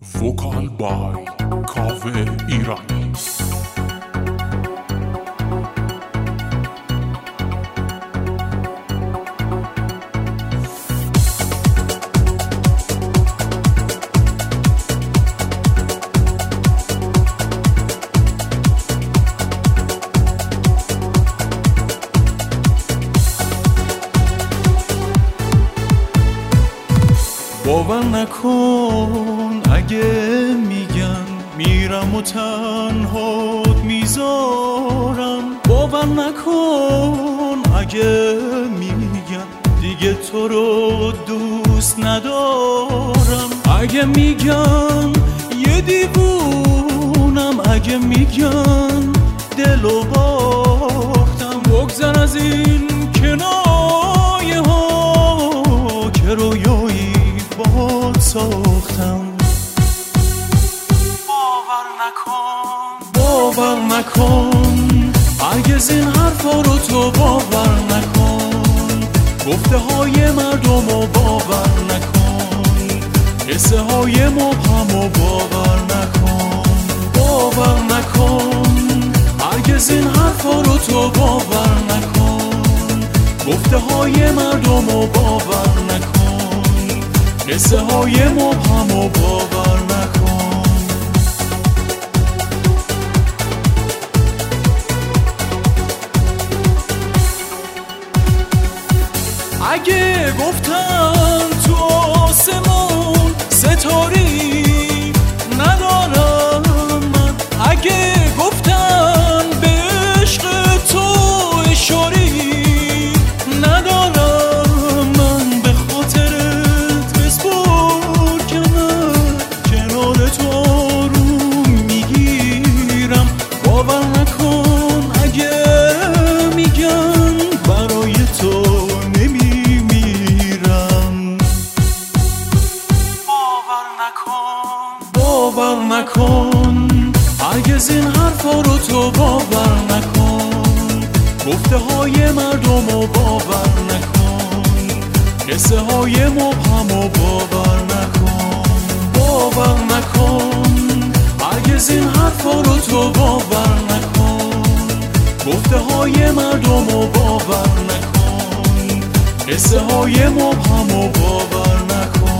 وکال بای کاوه ایرانی. باور نکن اگه میگن میرم و تنهات میذارم، باور نکن اگه میگن دیگه تو رو دوست ندارم، اگه میگن یه دیوونم، اگه میگن دلو باختم، بگذر از این کنایه ها که رویایی باد ساختم. باور نکن هرگز این حرفا رو تو باور نکن، گفته های مردم رو باور نکن، قصه های مبهم رو باور نکن. باور نکن هرگز این حرفا رو تو باور نکن، گفته های مردم رو باور نکن، قصه های مبهم رو باور نکن. اگه گفتن تو آسمون ستاری ندارم من، اگه گفتن به عشق تو اشاری ندارم من، به خاطرت بسپر که من کنار تو آروم میگیرم. باور نکن اگه میگن برای تو باور نکن هرگز این حرفا رو تو باور نکن، گفته های مردم رو باور نکن، قصه های مبهم رو باور نکن. باور نکن هرگز این حرفا رو تو باور نکن، گفته های مردم رو باور نکن، قصه های مبهم رو باور نکن.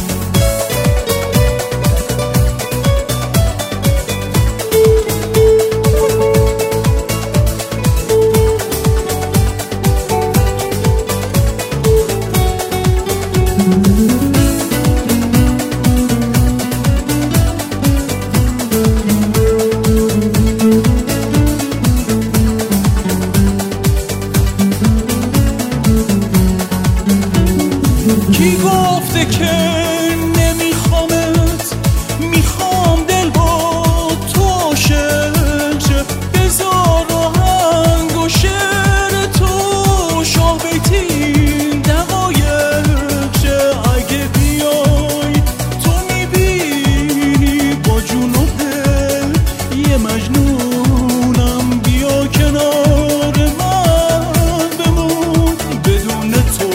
کی گفته که نمیخوامت، میخوام دل با تو عاشق شه، بذار آهنگ و شعر تو شاه بیتین دقایق شه. اگه بیای تو میبینی با جون و دل یه مجنونم، بیا کنار من بمون، بدون تو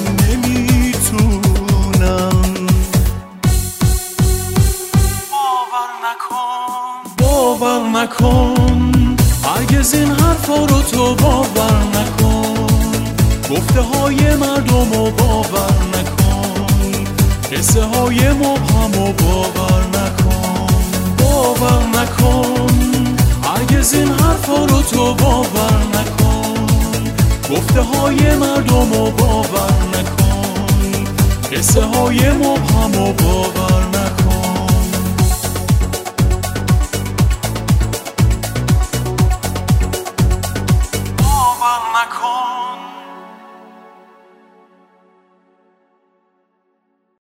باور نکن هرگز این حرفا رو تو باور نکن، گفته های مردم رو باور نکن، قصه های مبهم رو باور نکن. باور نکن هرگز این حرفا رو تو باور نکن، گفته های مردم رو باور نکن، قصه های مبهم رو باور نکن.